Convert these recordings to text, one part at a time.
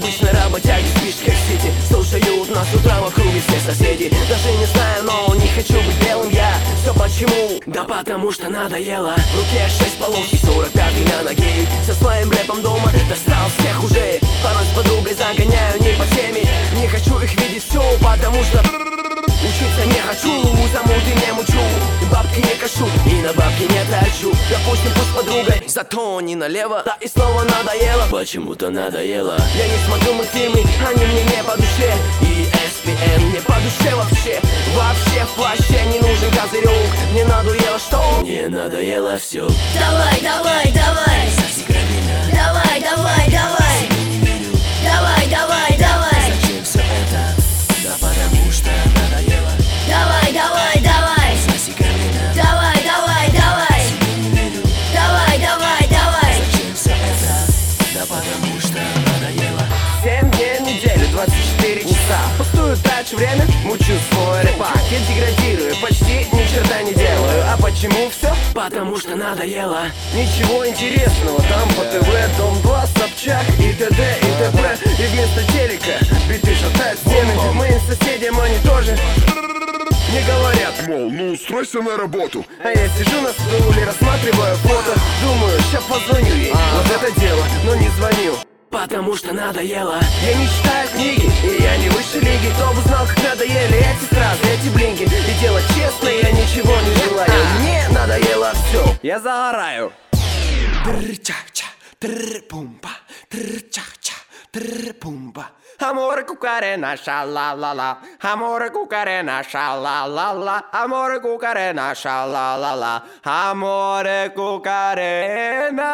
обычно работяги в Бишкек-Сити слушают нас с утра в округе все соседи. Даже не знаю, но не хочу быть белым я. Все почему? Да потому что надоело. В руке 6 полоски, 45-й на ноге. Со своим рэпом дома достал всех уже. Порой с подругой загоняю не по теме. Не хочу их видеть все, потому что учиться не хочу, замуты не мучу, бабки не кашу и на бабки не трачу. Допустим, пусть подругой, зато не налево. Да и снова надоело, почему-то надоело. Я не смотрю мультфильмы, они мне не по душе. И ESPN не по душе вообще. Вообще в плаще не нужен козырек. Мне надоело что? Мне надоело все. Давай, давай, давай, давай, давай, давай, давай, давай, давай. Зачем все это? Да потому что надоело. Давай, давай, давай, давай, давай, давай, давай, давай, давай. Зачем все это? Да потому что надоело. 7 дней в неделю, 24 часа. Пустую трачу время, мучу свой рэпак. Я деградирую, почти ни черта не делаю. А почему все? Потому что надоело. Ничего интересного, там по ТВ Дом 2, Собчак и т.д. и т.п. И вместо телека биты шатают стены. Моим соседям они тоже не говорят, мол, ну устройся на работу. а я сижу на стуле, рассматриваю фото. Думаю, ща позвоню ей, вот это дело, но не звоню. Потому что надоело. Я не читаю книги, и я не выше лиги. Кто бы знал, как надоели эти стразы, эти блинки. И делать честно я ничего не желаю. Мне надоело все. Я загораю. Тр-ча-ча, тр-пумба, тр-ча-ча, тр-пумба. Amore cucarena, sha-la-la-la. Amore cucarena, sha-la-la-la. Amore cucarena, sha-la-la-la. Amore cucarena,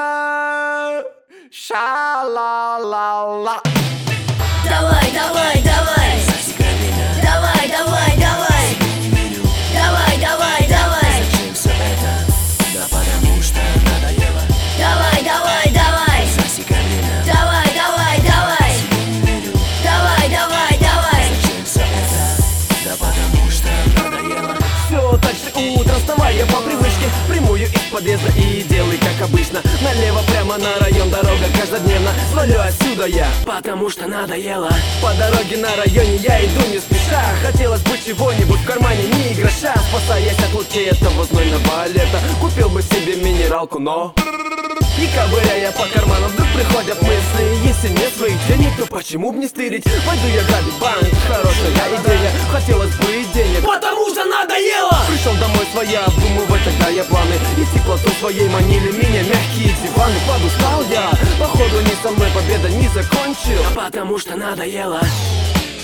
sha-la-la-la. Давай, давай, давай, давай, давай, давай, давай, давай, давай. Зачем все это? Да потому что надоело. Давай, давай, давай, давай, давай, давай, давай, давай, давай. Зачем все это? Да потому что надоело. Все так же утром вставай я по привычке. Прямую из подъезда и делай как обычно. Налево прямо на район дорога каждодневно. Свалю отсюда я, потому что надоело. По дороге на районе я иду не спеша. Хотелось бы чего-нибудь в кармане, ни гроша. Спасаясь от лучей этого знойного лета, купил бы себе минералку, но и ковыряя по карманам, вдруг приходят мысли. Если нет своих денег, то почему б не стырить? Пойду я грабить банк, хорошая идея. Хотелось бы и денег, потому что надоело. Пришел домой своя, обдумывать тогда я планы. И теплоту своей манили меня мягкие диваны. Подустал я, походу не со мной победа не закончил. А потому что надоело.